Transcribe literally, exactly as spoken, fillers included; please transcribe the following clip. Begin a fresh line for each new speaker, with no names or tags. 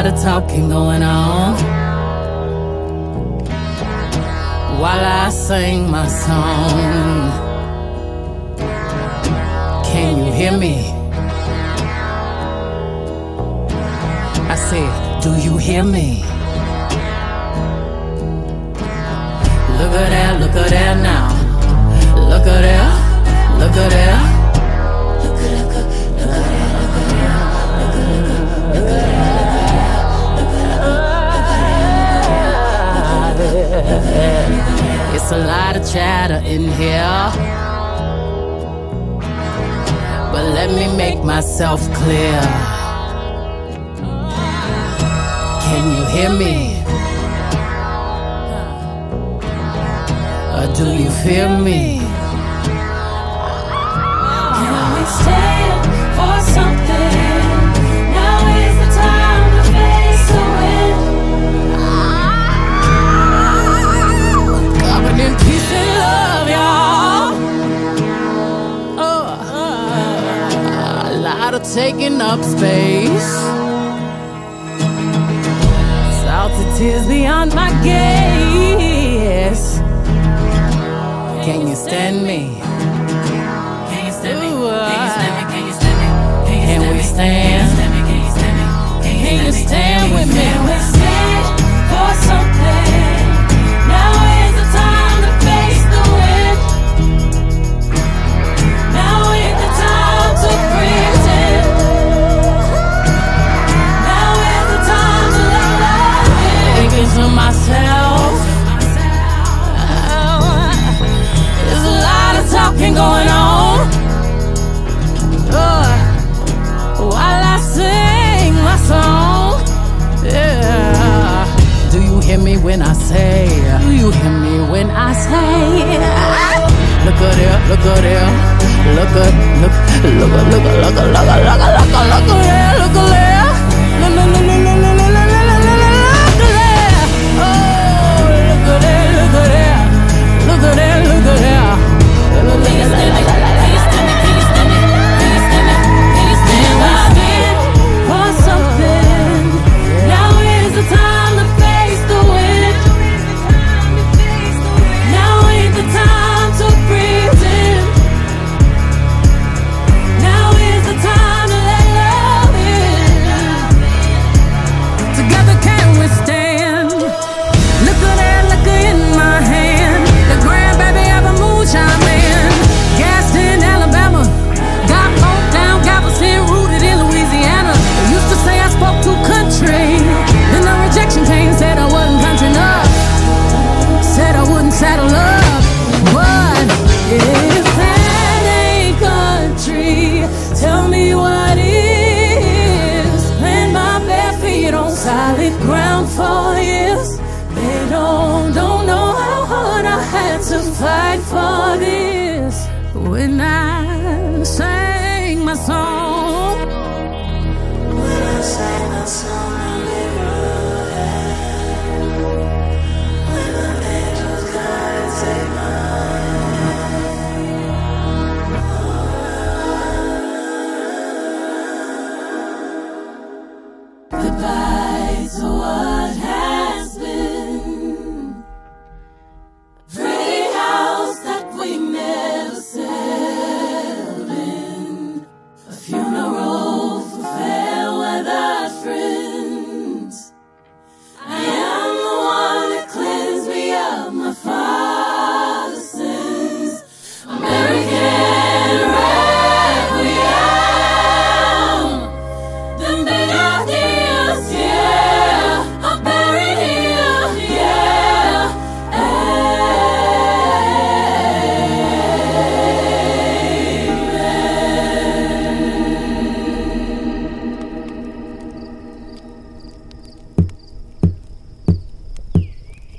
of talking going on while I sing my song. Can you hear me? I said, do you hear me? Look at that, look at that now. Look at that, look at that. Look at, look at, look at that, look at that. Look at, look at that, look at that. It's a lot of chatter in here, but let me make myself clear. Can you hear me? Or do you feel me?
Can we stand for something? Now is the time to face the wind.
Covered in peace and love, y'all. Oh, a lot of taking up space. Salty tears beyond my gaze. Can you stand me?
Can you stand me?
Ooh, uh,
Can you stand me? Can you stand me?
Can we stand?
Can you stand me? Can
Can you stand with me?
Can we stand for something? Now is the time to face the wind. Now is the time to pretend. Now is the time to let love in.
Thinking to myself, oh, there's a lot of talking going on uh, while I sing my song. Yeah. Do you hear me when I say? Do you hear me when I say? Look at there, look at there, look at, look, look at, look at, look at, look at, look at, look at, look at there, look at there, look, look, look, look, look, look, look, look, look at there. Oh, look at there, look at there, look at there, look at there.
Can you stand me? Can you stand me? Can you stand me? Can you stand me? Can you stand me? Stand for something. Now is the time to face the wind. Now is the time to pretend. Now is the time to let love in.
Together can we stand? Look at that liquor in my hand, the grandbaby of a moonshine man. Gassed in Alabama, got poked down Galveston, rooted in Louisiana. They used to say I spoke too country, then the rejection came, said I wasn't country enough, said I wouldn't saddle up. But if that ain't country, tell me what is. Plant my bare feet on solid ground for years. They don't, don't know how hard I had to fight for this. When I sang my song,
When I sang that song.